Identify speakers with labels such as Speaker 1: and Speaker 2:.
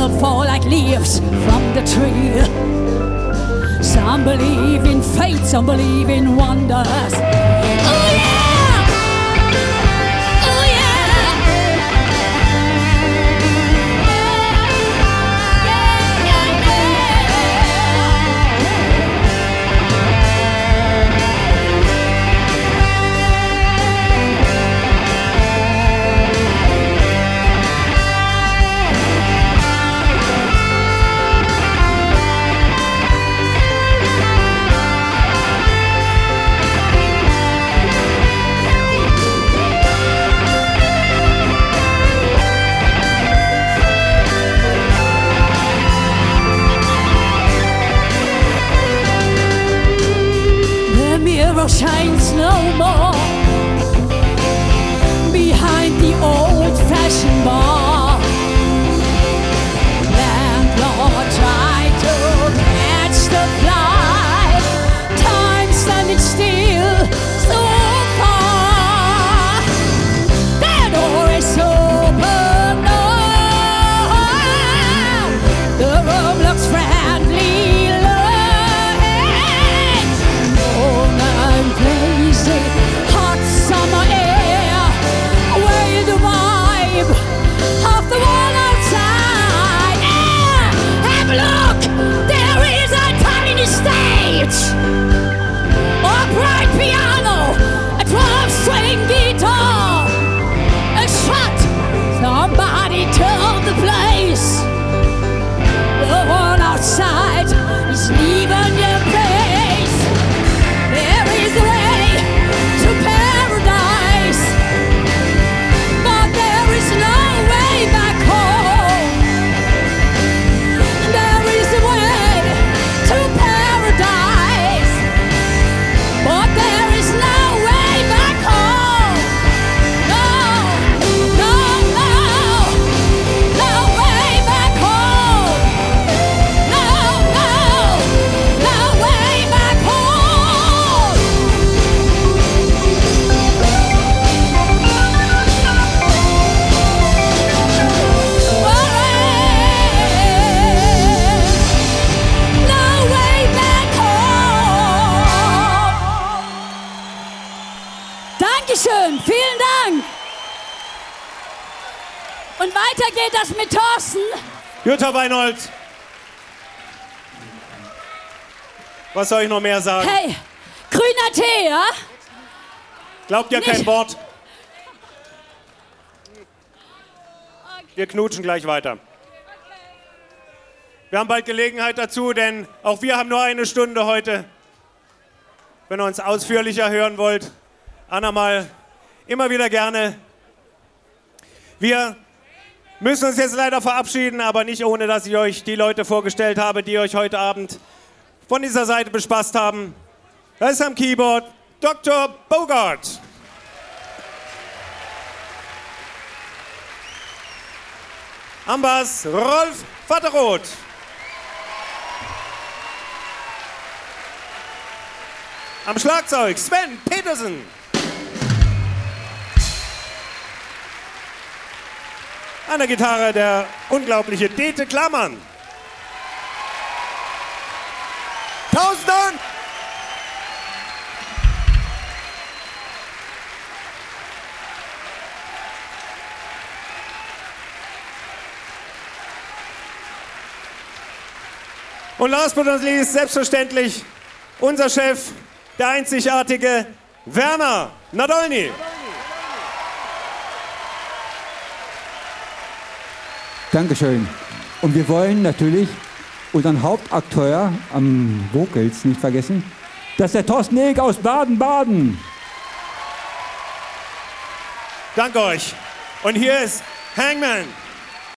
Speaker 1: will fall like leaves from the tree. Some believe in fate, some believe in wonders. Oh yeah! Oh yeah! Shines no more behind the old-fashioned bar. Landlord tried to catch the fly, time standing still so far. That door is open now, the room looks friendly. Hot summer air, away the vibe of the world outside. And look, there is a tiny stage, a bright piano, a 12-string guitar, a shot, somebody turned the place. The world outside is leaving your place. There is a way to paradise, but there is no way back home. There is a way to paradise, but there is no way back home. No, no, no, no way back home. No, no, no way back home. Dankeschön, vielen Dank. Und weiter geht das mit Thorsten.
Speaker 2: Jutta Weinhold. Was soll ich noch mehr sagen?
Speaker 1: Hey, grüner Tee, ja?
Speaker 2: Glaubt ja kein
Speaker 1: Nicht-
Speaker 2: Wort. Wir knutschen gleich weiter. Wir haben bald Gelegenheit dazu, denn auch wir haben nur eine Stunde heute. Wenn ihr uns ausführlicher hören wollt, Anna mal immer wieder gerne. Wir müssen uns jetzt leider verabschieden, aber nicht ohne, dass ich euch die Leute vorgestellt habe, die euch heute Abend von dieser Seite bespaßt haben. Da ist am Keyboard Dr. Bogart. Am Bass Rolf Vatteroth. Am Schlagzeug Sven Petersen. An der Gitarre der unglaubliche Dete Klammern. 1000 Dank! Und last but not least, selbstverständlich, unser Chef, der einzigartige Werner Nadolny.
Speaker 3: Dankeschön. Und wir wollen natürlich unseren Hauptakteur am Vocals nicht vergessen. Das ist der Thorsten Eeg aus Baden-Baden.
Speaker 2: Danke euch. Und hier ist Hangman.